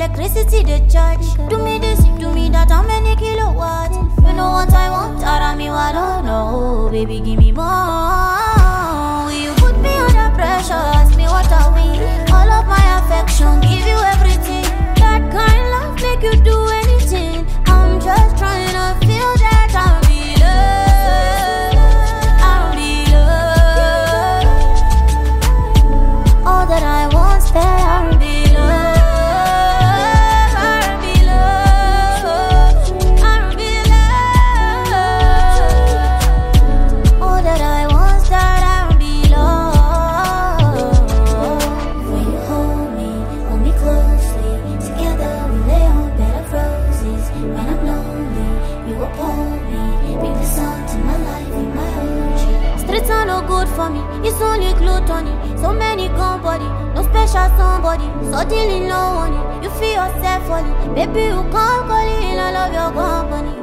electricity they charge. Do me this, do me that, how many kilowatts? You know what I want, me what I don't know. Baby, give me more. Will you put me under pressure? Ask me what are we? All of my affection, give you everything. That kind of love make you do anything. I'm just trying to feel that I'll be loved. I'll be loved. All that I want, that I'll be loved. I'll be loved. I'll be loved. All that I want, that I'll be loved. When you hold me closely. Together we lay on bed of roses. When I'm lonely, you uphold me. Bring the sun to my life, in my OG. Streets are no good for me, it's only gluttony. So many gone body, no special somebody. Suddenly no money, you feel yourself falling. Baby, you can't call it, I love your company.